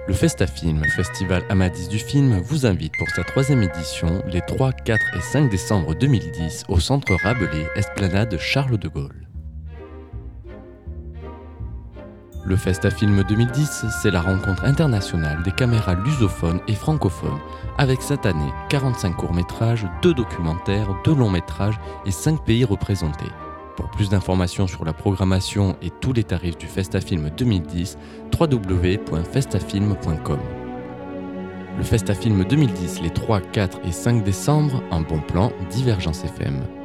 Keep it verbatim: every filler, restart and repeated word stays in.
Le Festafilm, festival Amadis du film, vous invite pour sa troisième édition les trois, quatre et cinq décembre deux mille dix au Centre Rabelais, Esplanade Charles de Gaulle. Le Festafilm deux mille dix, c'est la rencontre internationale des caméras lusophones et francophones, avec cette année quarante-cinq courts-métrages, deux documentaires, deux longs-métrages et cinq pays représentés. Pour plus d'informations sur la programmation et tous les tarifs du Festafilm deux mille dix, w w w point festafilm point com. Le Festafilm deux mille dix les trois, quatre et cinq décembre, un bon plan, Divergence F M.